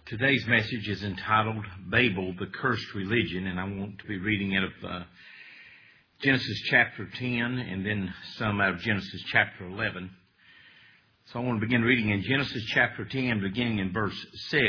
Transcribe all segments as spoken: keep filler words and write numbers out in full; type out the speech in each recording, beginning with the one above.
Today's message is entitled Babel, the Cursed Religion, and I want to be reading out of uh, Genesis chapter ten and then some out of Genesis chapter eleven. So I want to begin reading in Genesis chapter ten, beginning in verse six.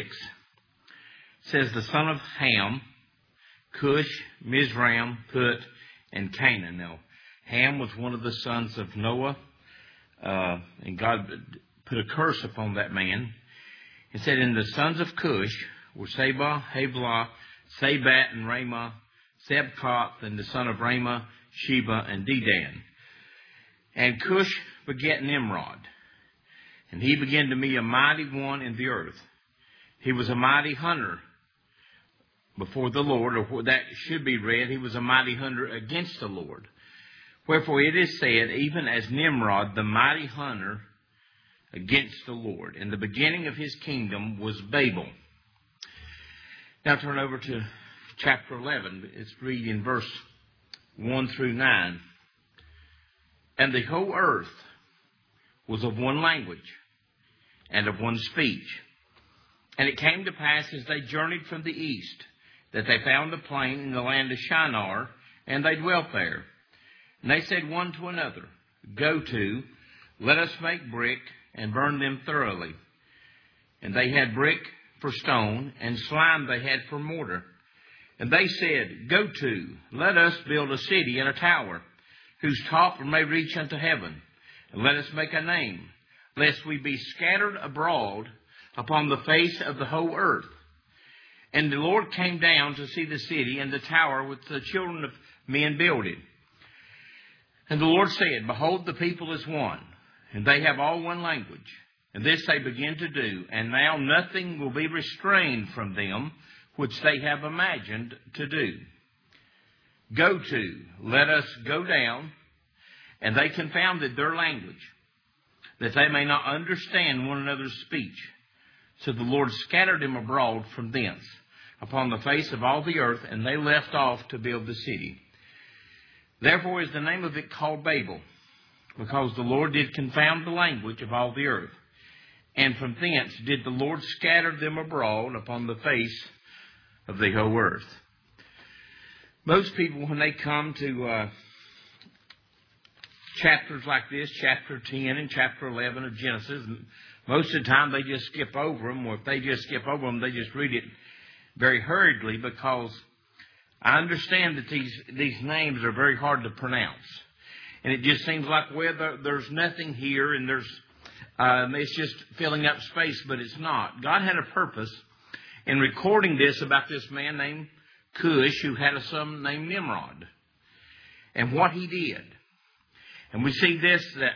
It says, the son of Ham, Cush, Mizraim, Put, and Canaan. Now, Ham was one of the sons of Noah, uh, and God put a curse upon that man. It said, and the sons of Cush were Seba, Havilah, Sabat, and Ramah, Sebkoth, and the son of Ramah, Sheba, and Dedan. And Cush begat Nimrod, and he began to be a mighty one in the earth. He was a mighty hunter before the Lord, or that should be read, he was a mighty hunter against the Lord. Wherefore it is said, even as Nimrod, the mighty hunter against the Lord. And the beginning of his kingdom was Babel. Now turn over to chapter eleven. It's read in verse one through nine. And the whole earth was of one language and of one speech. And it came to pass as they journeyed from the east, that they found a plain in the land of Shinar, and they dwelt there. And they said one to another, go to, let us make brick, and burn them thoroughly. And they had brick for stone, and slime they had for mortar. And they said, go to, let us build a city and a tower, whose top may reach unto heaven. And let us make a name, lest we be scattered abroad upon the face of the whole earth. And the Lord came down to see the city and the tower which the children of men builded. And the Lord said, behold, the people is one, and they have all one language. And this they begin to do. And now nothing will be restrained from them which they have imagined to do. Go to, let us go down. And they confounded their language, that they may not understand one another's speech. So the Lord scattered them abroad from thence upon the face of all the earth, and they left off to build the city. Therefore is the name of it called Babel, because the Lord did confound the language of all the earth. And from thence did the Lord scatter them abroad upon the face of the whole earth. Most people, when they come to uh, chapters like this, chapter ten and chapter eleven of Genesis, most of the time they just skip over them, or if they just skip over them, they just read it very hurriedly, because I understand that these, these names are very hard to pronounce. And it just seems like, well, there, there's nothing here, and there's um, it's just filling up space, but it's not. God had a purpose in recording this about this man named Cush, who had a son named Nimrod, and what he did. And we see this, that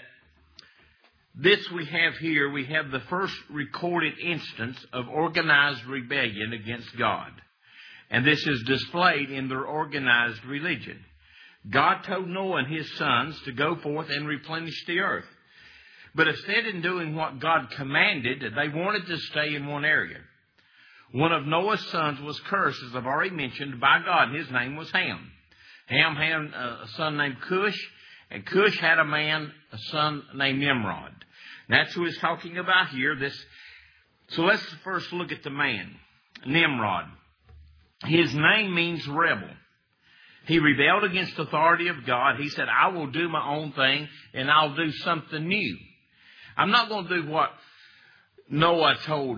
this we have here, we have the first recorded instance of organized rebellion against God. And this is displayed in their organized religion. God told Noah and his sons to go forth and replenish the earth. But instead of doing what God commanded, they wanted to stay in one area. One of Noah's sons was cursed, as I've already mentioned, by God. His name was Ham. Ham had a son named Cush, and Cush had a man, a son named Nimrod. And that's who he's talking about here. This. So let's first look at the man, Nimrod. His name means rebel. He rebelled against the authority of God. He said, I will do my own thing, and I'll do something new. I'm not going to do what Noah told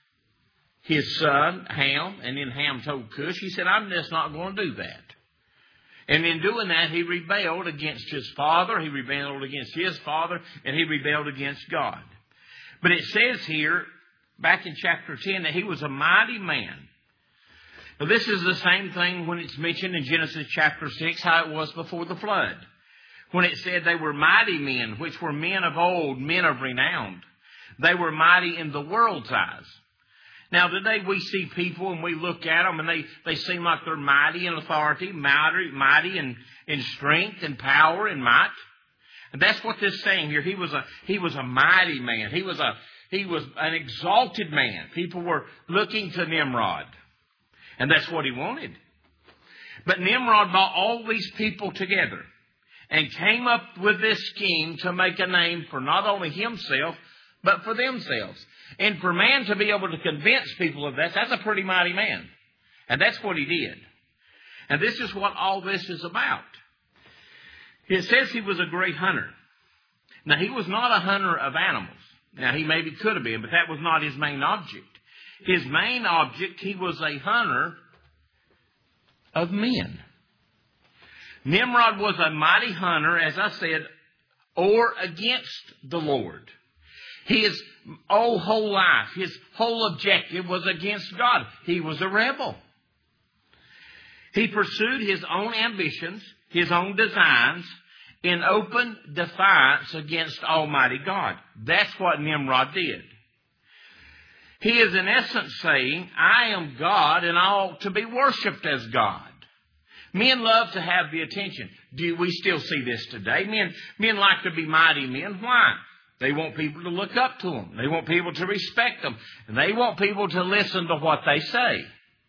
his son, Ham, and then Ham told Cush. He said, I'm just not going to do that. And in doing that, he rebelled against his father, he rebelled against his father, and he rebelled against God. But it says here, back in chapter ten, that he was a mighty man. Now, this is the same thing when it's mentioned in Genesis chapter six, how it was before the flood. When it said they were mighty men, which were men of old, men of renown. They were mighty in the world's eyes. Now, today we see people and we look at them and they, they seem like they're mighty in authority, mighty, mighty in, in strength and power and might. And that's what this is saying here. He was a, he was a mighty man. He was a, he was an exalted man. People were looking to Nimrod. And that's what he wanted. But Nimrod brought all these people together and came up with this scheme to make a name for not only himself, but for themselves. And for man to be able to convince people of that, that's a pretty mighty man. And that's what he did. And this is what all this is about. It says he was a great hunter. Now, he was not a hunter of animals. Now, he maybe could have been, but that was not his main object. His main object, he was a hunter of men. Nimrod was a mighty hunter, as I said, or against the Lord. His oh, whole life, his whole objective was against God. He was a rebel. He pursued his own ambitions, his own designs, in open defiance against Almighty God. That's what Nimrod did. He is in essence saying, I am God and I ought to be worshipped as God. Men love to have the attention. Do we still see this today? Men, men like to be mighty men. Why? They want people to look up to them. They want people to respect them. And they want people to listen to what they say.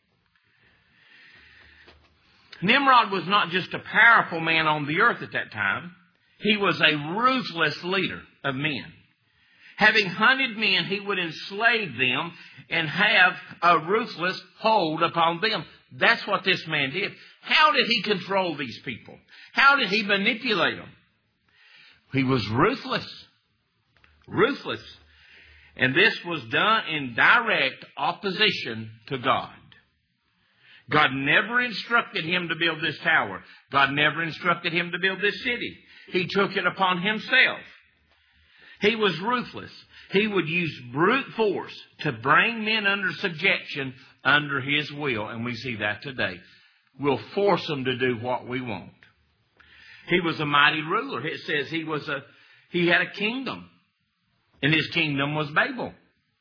Nimrod was not just a powerful man on the earth at that time. He was a ruthless leader of men. Having hunted men, he would enslave them and have a ruthless hold upon them. That's what this man did. How did he control these people? How did he manipulate them? He was ruthless. Ruthless. And this was done in direct opposition to God. God never instructed him to build this tower. God never instructed him to build this city. He took it upon himself. He was ruthless. He would use brute force to bring men under subjection under his will. And we see that today. We'll force them to do what we want. He was a mighty ruler. It says he was a, he had a kingdom. And his kingdom was Babel.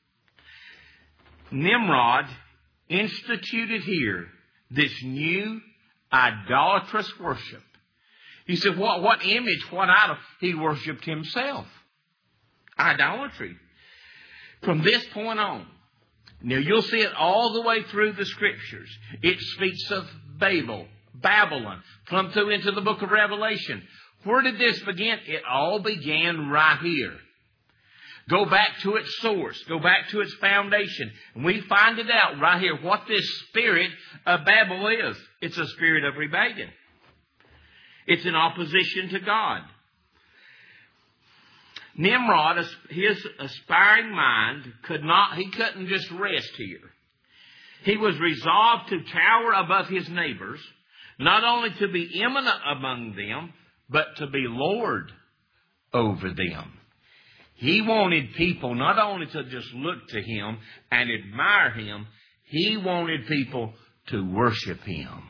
Nimrod instituted here this new idolatrous worship. He said, what, what image, what idol? He worshipped himself. Idolatry. From this point on, now you'll see it all the way through the Scriptures. It speaks of Babel, Babylon, come through into the book of Revelation. Where did this begin? It all began right here. Go back to its source. Go back to its foundation. And we find it out right here what this spirit of Babel is. It's a spirit of rebellion. It's in opposition to God. Nimrod, his aspiring mind, could not, he couldn't just rest here. He was resolved to tower above his neighbors, not only to be eminent among them, but to be Lord over them. He wanted people not only to just look to him and admire him, he wanted people to worship him.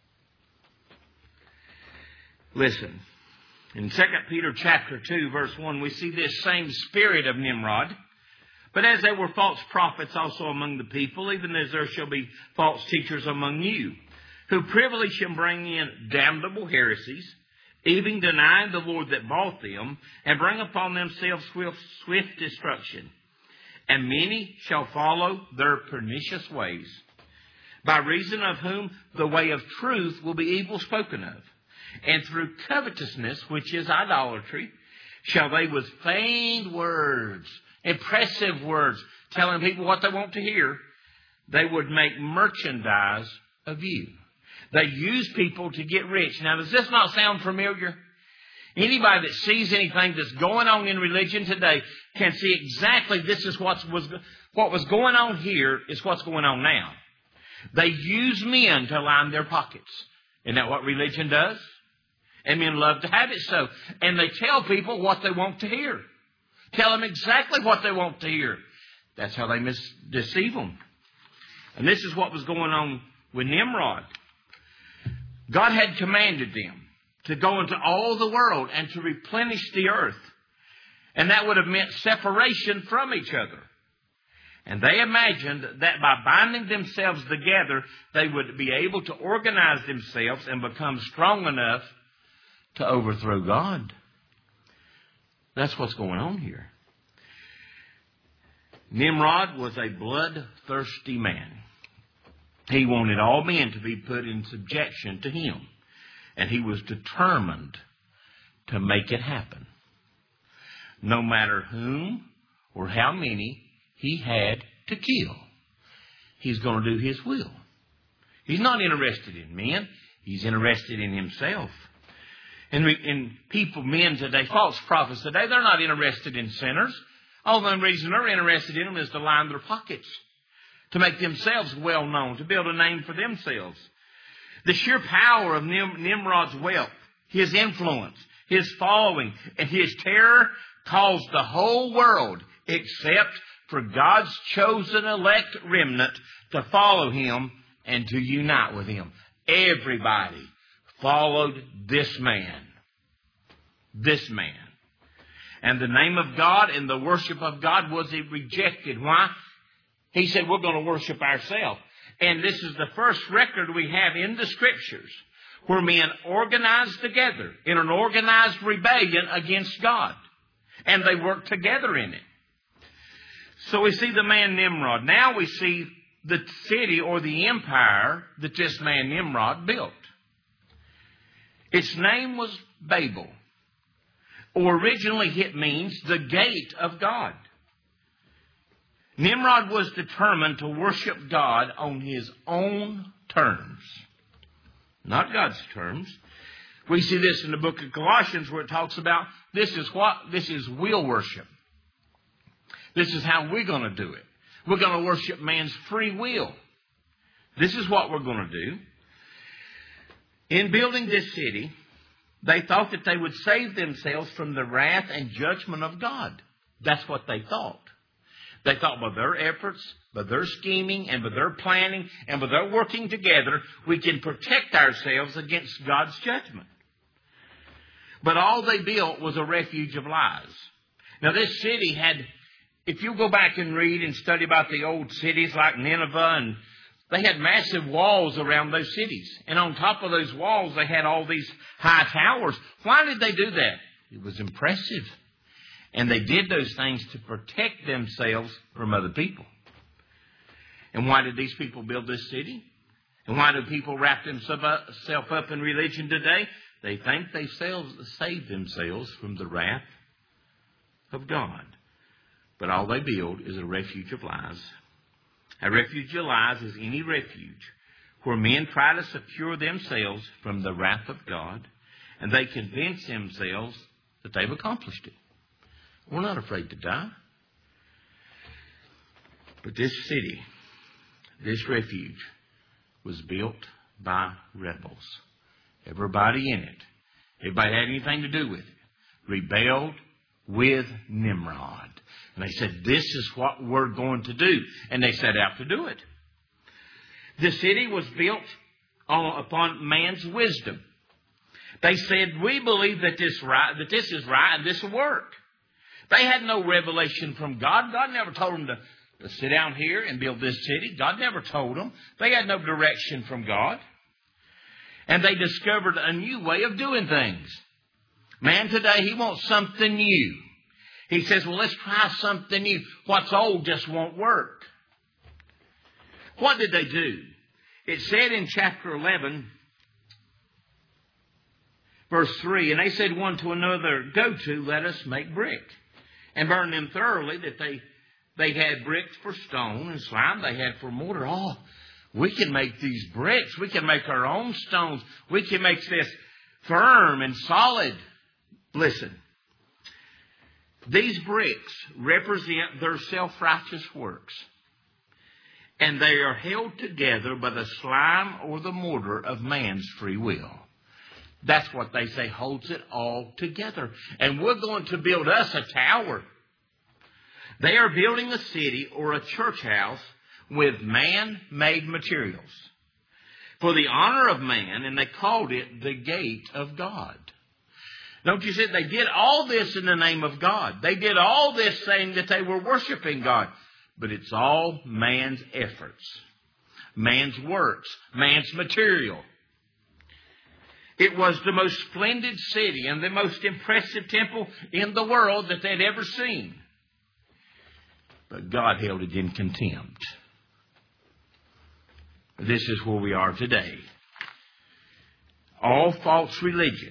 Listen, in Second Peter chapter two, verse one, we see this same spirit of Nimrod. But as there were false prophets also among the people, even as there shall be false teachers among you, who privily shall bring in damnable heresies, even denying the Lord that bought them, and bring upon themselves swift, swift destruction. And many shall follow their pernicious ways, by reason of whom the way of truth will be evil spoken of. And through covetousness, which is idolatry, shall they with feigned words, impressive words, telling people what they want to hear, they would make merchandise of you. They use people to get rich. Now, does this not sound familiar? Anybody that sees anything that's going on in religion today can see exactly this is what was, what was going on here is what's going on now. They use men to line their pockets. Isn't that what religion does? And men love to have it so. And they tell people what they want to hear. Tell them exactly what they want to hear. That's how they mis- deceive them. And this is what was going on with Nimrod. God had commanded them to go into all the world and to replenish the earth. And that would have meant separation from each other. And they imagined that by binding themselves together, they would be able to organize themselves and become strong enough to overthrow God. That's what's going on here. Nimrod was a bloodthirsty man. He wanted all men to be put in subjection to him. And he was determined to make it happen. No matter whom or how many he had to kill. He's going to do his will. He's not interested in men. He's interested in himself. And, we, and people, men today, false prophets today, they're not interested in sinners. All the reason they're interested in them is to line their pockets, to make themselves well known, to build a name for themselves. The sheer power of Nim- Nimrod's wealth, his influence, his following, and his terror caused the whole world, except for God's chosen elect remnant, to follow him and to unite with him. Everybody followed this man. This man. And the name of God and the worship of God was rejected. Why? He said, we're going to worship ourselves. And this is the first record we have in the Scriptures where men organized together in an organized rebellion against God. And they worked together in it. So we see the man Nimrod. Now we see the city or the empire that this man Nimrod built. Its name was Babel. Or originally it means the gate of God. Nimrod was determined to worship God on his own terms. Not God's terms. We see this in the book of Colossians where it talks about this is what this is will worship. This is how we're going to do it. We're going to worship man's free will. This is what we're going to do. In building this city, they thought that they would save themselves from the wrath and judgment of God. That's what they thought. They thought by their efforts, by their scheming, and by their planning, and by their working together, we can protect ourselves against God's judgment. But all they built was a refuge of lies. Now this city had, if you go back and read and study about the old cities like Nineveh, and they had massive walls around those cities. And on top of those walls, they had all these high towers. Why did they do that? It was impressive. And they did those things to protect themselves from other people. And why did these people build this city? And why do people wrap themselves up in religion today? They think they save themselves from the wrath of God. But all they build is a refuge of lies. A refuge of lies is any refuge where men try to secure themselves from the wrath of God, and they convince themselves that they've accomplished it. We're not afraid to die. But this city, this refuge, was built by rebels. Everybody in it, everybody had anything to do with it, rebelled with Nimrod. And they said, this is what we're going to do. And they set out to do it. The city was built on, upon man's wisdom. They said, we believe that this, right, that this is right and this will work. They had no revelation from God. God never told them to, to sit down here and build this city. God never told them. They had no direction from God. And they discovered a new way of doing things. Man today, he wants something new. He says, well, let's try something new. What's old just won't work. What did they do? It said in chapter eleven, verse three, and they said one to another, go to, let us make brick. And burn them thoroughly, that they, they had bricks for stone and slime they had for mortar. Oh, we can make these bricks. We can make our own stones. We can make this firm and solid. Listen. These bricks represent their self-righteous works. And they are held together by the slime or the mortar of man's free will. That's what they say holds it all together. And we're going to build us a tower. They are building a city or a church house with man-made materials for the honor of man, and they called it the gate of God. Don't you see? They did all this in the name of God. They did all this saying that they were worshiping God. But it's all man's efforts, man's works, man's material. It was the most splendid city and the most impressive temple in the world that they'd ever seen. But God held it in contempt. This is where we are today. All false religion,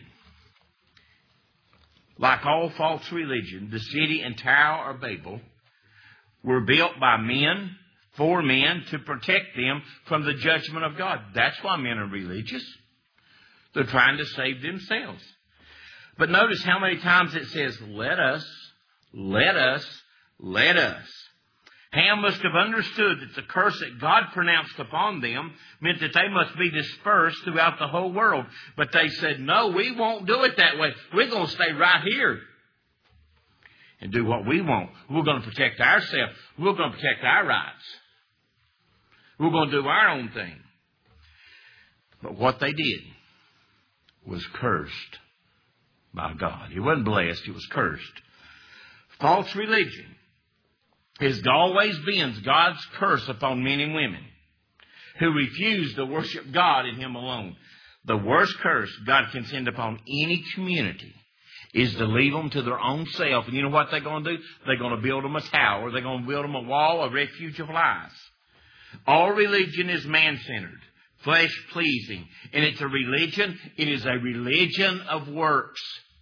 like all false religion, the city and tower of Babel were built by men, for men, to protect them from the judgment of God. That's why men are religious. They're trying to save themselves. But notice how many times it says, let us, let us, let us. Ham must have understood that the curse that God pronounced upon them meant that they must be dispersed throughout the whole world. But they said, no, we won't do it that way. We're going to stay right here and do what we want. We're going to protect ourselves. We're going to protect our rights. We're going to do our own thing. But what they did was cursed by God. It wasn't blessed, it was cursed. False religion has always been God's curse upon men and women who refuse to worship God and Him alone. The worst curse God can send upon any community is to leave them to their own self. And you know what they're going to do? They're going to build them a tower. They're going to build them a wall, a refuge of lies. All religion is man-centered, flesh-pleasing. And it's a religion. It is a religion of works.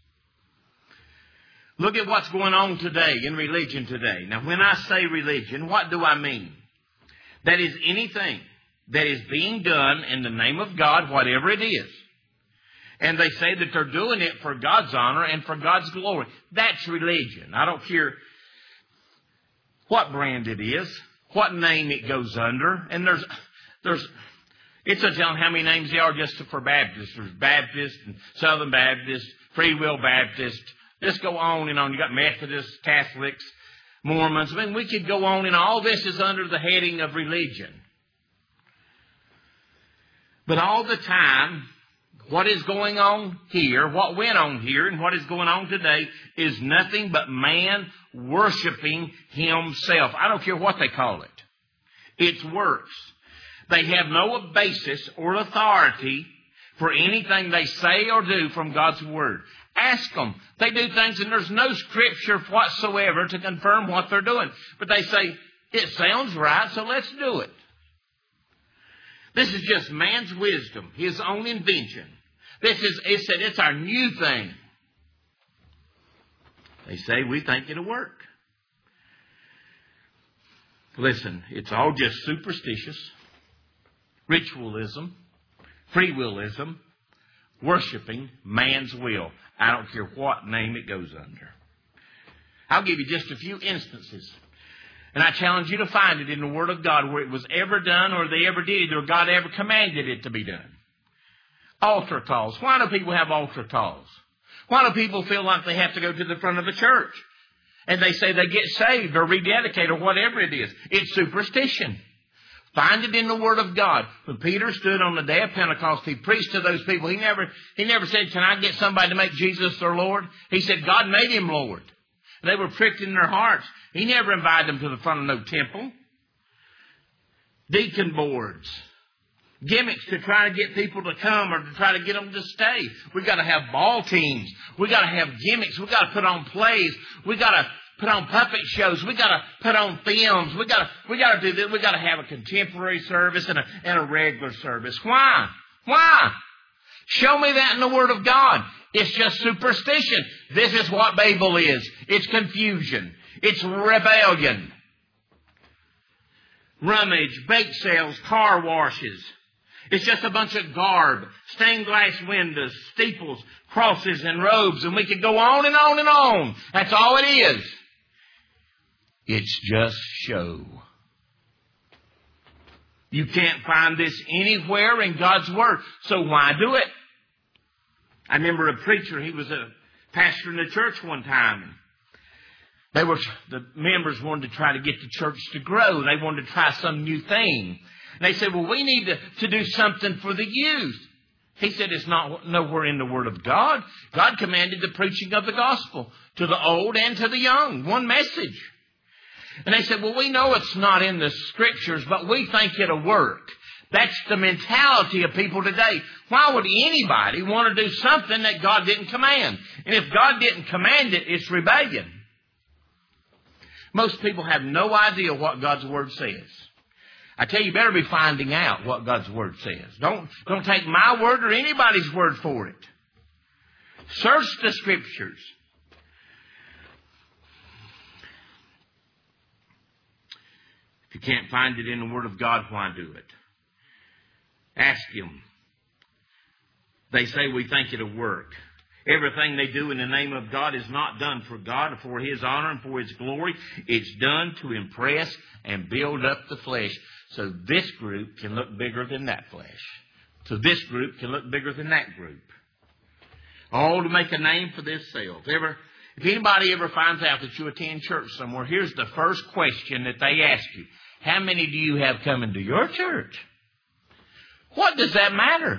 Look at what's going on today in religion today. Now, when I say religion, what do I mean? That is anything that is being done in the name of God, whatever it is. And they say that they're doing it for God's honor and for God's glory. That's religion. I don't care what brand it is, what name it goes under. And there's, there's, it's a telling how many names there are just for Baptists. There's Baptist and Southern Baptist, Free Will Baptist. Just go on and on. You got Methodists, Catholics, Mormons. I mean, we could go on, and all this is under the heading of religion. But all the time, what is going on here, what went on here, and what is going on today is nothing but man worshiping himself. I don't care what they call it. It's works. They have no basis or authority for anything they say or do from God's Word. Ask them. They do things and there's no scripture whatsoever to confirm what they're doing. But they say, it sounds right, so let's do it. This is just man's wisdom, his own invention. This is, it said, it's our new thing. They say, we think it'll work. Listen, it's all just superstitious, ritualism, free willism, worshiping man's will. I don't care what name it goes under. I'll give you just a few instances. And I challenge you to find it in the Word of God where it was ever done or they ever did it or God ever commanded it to be done. Altar calls. Why do people have altar calls? Why do people feel like they have to go to the front of the church? And they say they get saved or rededicate or whatever it is. It's superstition. Find it in the Word of God. When Peter stood on the day of Pentecost, he preached to those people. He never, he never said, can I get somebody to make Jesus their Lord? He said, God made him Lord. They were pricked in their hearts. He never invited them to the front of no temple. Deacon boards. Gimmicks to try to get people to come or to try to get them to stay. We've got to have ball teams. We've got to have gimmicks. We've got to put on plays. We've got to put on puppet shows. We got to put on films. We got to we got to do this. We got to have a contemporary service and a and a regular service. Why? Why? Show me that in the Word of God. It's just superstition. This is what Babel is. It's confusion. It's rebellion. Rummage, bake sales, car washes. It's just a bunch of garb, stained glass windows, steeples, crosses, and robes, and we could go on and on and on. That's all it is. It's just show. You can't find this anywhere in God's Word, so why do it? I remember a preacher, he was a pastor in the church one time. They were, the members wanted to try to get the church to grow. They wanted to try some new thing. And they said, well, we need to, to do something for the youth. He said, it's not nowhere in the Word of God. God commanded the preaching of the gospel to the old and to the young. One message. And they said, well, we know it's not in the Scriptures, but we think it'll work. That's the mentality of people today. Why would anybody want to do something that God didn't command? And if God didn't command it, it's rebellion. Most people have no idea what God's Word says. I tell you, you better be finding out what God's Word says. Don't, don't take my word or anybody's word for it. Search the Scriptures. If you can't find it in the Word of God, why do it? Ask Him. They say we think it'll work. Everything they do in the name of God is not done for God, for His honor and for His glory. It's done to impress and build up the flesh. So this group can look bigger than that flesh. So this group can look bigger than that group. All to make a name for themselves. Ever, if anybody ever finds out that you attend church somewhere, here's the first question that they ask you. How many do you have coming to your church? What does that matter?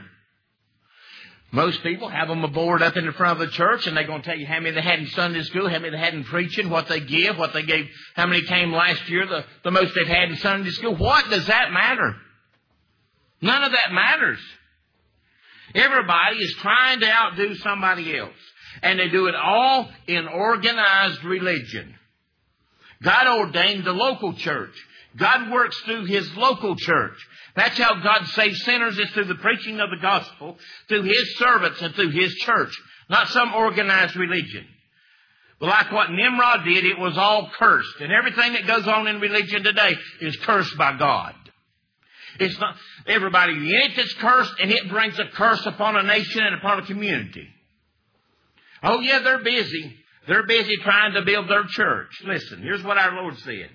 Most people have them a board up in the front of the church, and they're going to tell you how many they had in Sunday school, how many they had in preaching, what they give, what they gave, how many came last year, the, the most they've had in Sunday school. What does that matter? None of that matters. Everybody is trying to outdo somebody else, and they do it all in organized religion. God ordained the local church. God works through His local church. That's how God saves sinners, is through the preaching of the gospel, through His servants and through His church, not some organized religion. But like what Nimrod did, it was all cursed. And everything that goes on in religion today is cursed by God. It's not everybody in it that's cursed, and it brings a curse upon a nation and upon a community. Oh yeah, they're busy. They're busy trying to build their church. Listen, here's what our Lord said.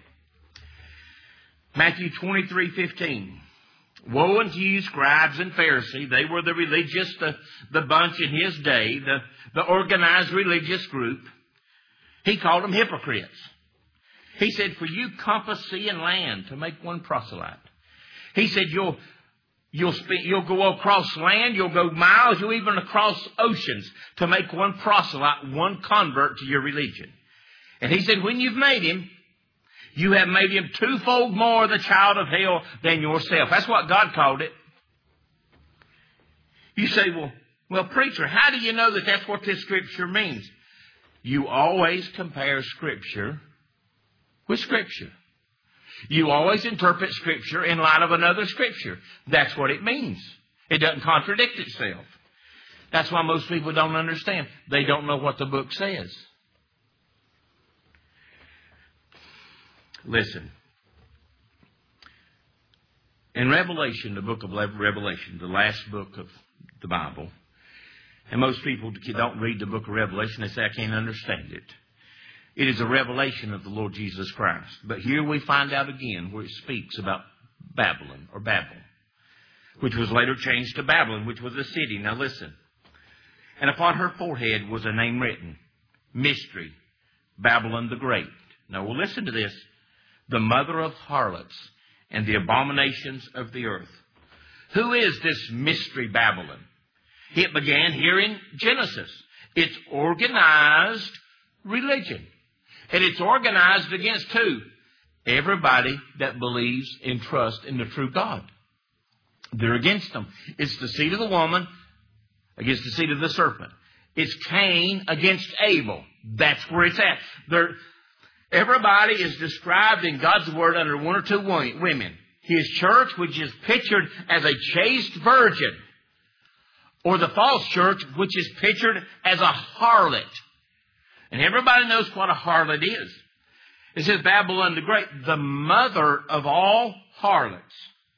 Matthew twenty-three fifteen. Woe unto you, scribes and Pharisees. They were the religious, the, the bunch in His day, the, the organized religious group. He called them hypocrites. He said, for you compass sea and land to make one proselyte. He said, you'll, you'll, speak, you'll go across land, you'll go miles, you'll even across oceans to make one proselyte, one convert to your religion. And He said, when you've made him, you have made him twofold more the child of hell than yourself. That's what God called it. You say, well, well, preacher, how do you know that that's what this Scripture means? You always compare Scripture with Scripture. You always interpret Scripture in light of another Scripture. That's what it means. It doesn't contradict itself. That's why most people don't understand. They don't know what the book says. Listen. In Revelation, the book of Revelation, the last book of the Bible, and most people don't read the book of Revelation, they say, I can't understand it. It is a revelation of the Lord Jesus Christ. But here we find out again where it speaks about Babylon, or Babel, which was later changed to Babylon, which was a city. Now listen. And upon her forehead was a name written, Mystery, Babylon the Great. Now we'll listen to this. The mother of harlots and the abominations of the earth. Who is this mystery Babylon? It began here in Genesis. It's organized religion. And it's organized against who? Everybody that believes and trusts in the true God. They're against them. It's the seed of the woman against the seed of the serpent. It's Cain against Abel. That's where it's at. They're Everybody is described in God's Word under one or two women. His church, which is pictured as a chaste virgin, or the false church, which is pictured as a harlot. And everybody knows what a harlot is. It says Babylon the Great, the mother of all harlots.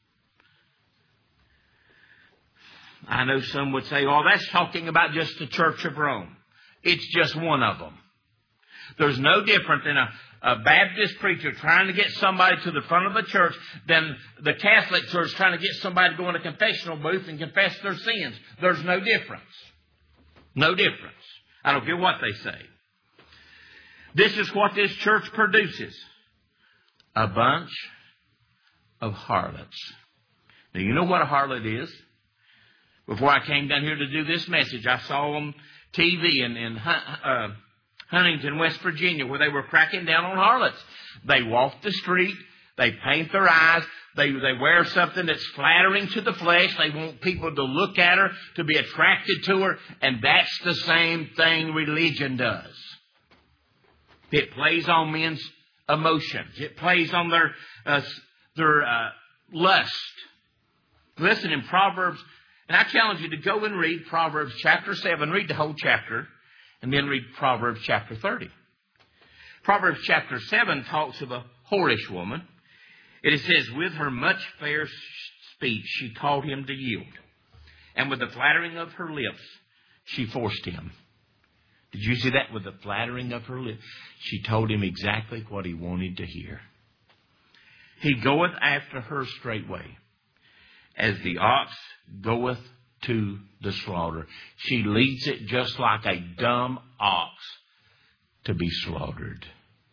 I know some would say, oh, that's talking about just the Church of Rome. It's just one of them. There's no different than a, a Baptist preacher trying to get somebody to the front of the church than the Catholic Church trying to get somebody to go in a confessional booth and confess their sins. There's no difference. No difference. I don't care what they say. This is what this church produces. A bunch of harlots. Now, you know what a harlot is? Before I came down here to do this message, I saw on T V in, in uh, Huntington, West Virginia, where they were cracking down on harlots. They walk the street. They paint their eyes. They, they wear something that's flattering to the flesh. They want people to look at her, to be attracted to her. And that's the same thing religion does. It plays on men's emotions. It plays on their, uh, their uh, lust. Listen, in Proverbs, and I challenge you to go and read Proverbs chapter seven. Read the whole chapter. And then read Proverbs chapter thirty. Proverbs chapter seven talks of a whorish woman. It says, with her much fair speech, she taught him to yield. And with the flattering of her lips, she forced him. Did you see that? With the flattering of her lips, she told him exactly what he wanted to hear. He goeth after her straightway, as the ox goeth to the slaughter. She leads it just like a dumb ox to be slaughtered.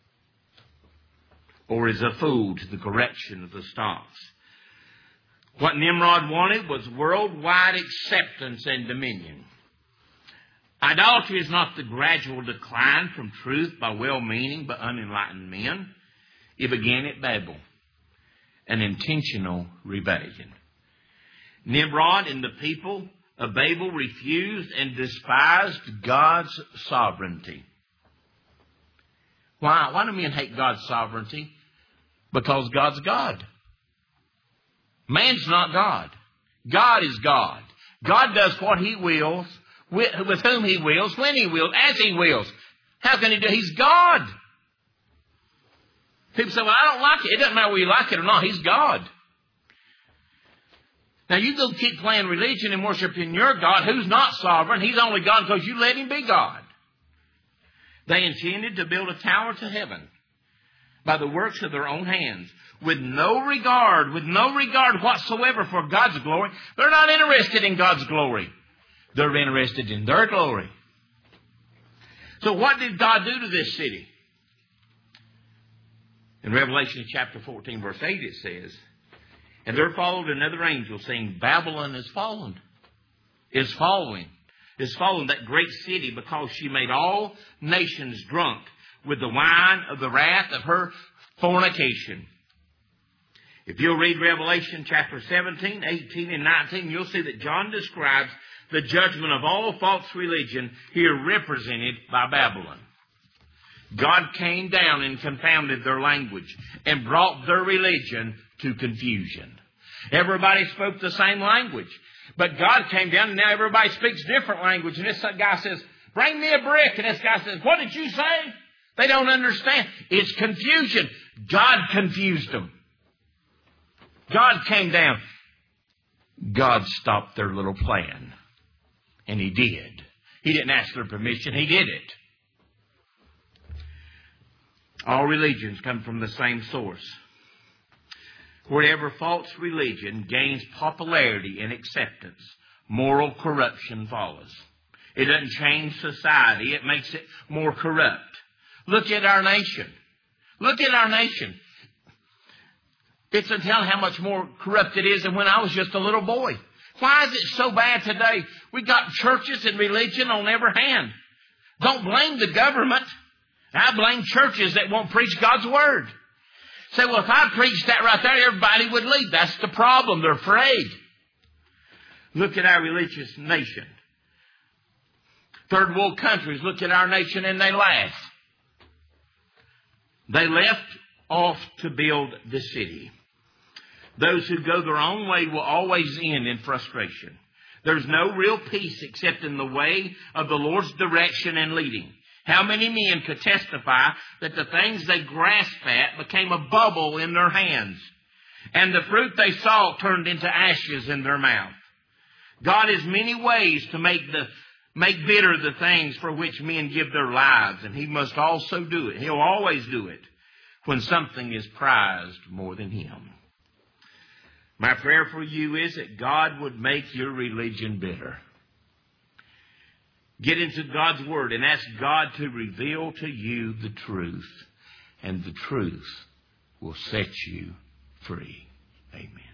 Or as a fool to the correction of the stocks. What Nimrod wanted was worldwide acceptance and dominion. Idolatry is not the gradual decline from truth by well-meaning but unenlightened men. It began at Babel, an intentional rebellion. Nimrod and the people of Babel refused and despised God's sovereignty. Why? Why do men hate God's sovereignty? Because God's God. Man's not God. God is God. God does what He wills, with, with whom He wills, when He wills, as He wills. How can He do it? He's God. People say, well, I don't like it. It doesn't matter whether you like it or not. He's God. Now, you go keep playing religion and worshiping your God, who's not sovereign. He's only God because you let Him be God. They intended to build a tower to heaven by the works of their own hands, with no regard, with no regard whatsoever for God's glory. They're not interested in God's glory. They're interested in their glory. So what did God do to this city? In Revelation chapter fourteen, verse eight, it says, and there followed another angel saying, Babylon is fallen, is following, is fallen, that great city, because she made all nations drunk with the wine of the wrath of her fornication. If you'll read Revelation chapter seventeen, eighteen, and nineteen, you'll see that John describes the judgment of all false religion here represented by Babylon. God came down and confounded their language and brought their religion to confusion. Everybody spoke the same language, but God came down and now everybody speaks different language. And this guy says, bring me a brick. And this guy says, what did you say? They don't understand. It's confusion. God confused them. God came down. God stopped their little plan. And He did. He didn't ask their permission. He did it. All religions come from the same source. Wherever false religion gains popularity and acceptance, moral corruption follows. It doesn't change society. It makes it more corrupt. Look at our nation. Look at our nation. It's to tell how much more corrupt it is than when I was just a little boy. Why is it so bad today? We got churches and religion on every hand. Don't blame the government. I blame churches that won't preach God's Word. Say, well, if I preached that right there, everybody would leave. That's the problem. They're afraid. Look at our religious nation. Third world countries look at our nation and they laugh. They left off to build the city. Those who go their own way will always end in frustration. There's no real peace except in the way of the Lord's direction and leading. How many men could testify that the things they grasped at became a bubble in their hands, and the fruit they saw turned into ashes in their mouth? God has many ways to make the make bitter the things for which men give their lives, and He must also do it. He'll always do it when something is prized more than Him. My prayer for you is that God would make your religion bitter. Get into God's Word and ask God to reveal to you the truth. And the truth will set you free. Amen.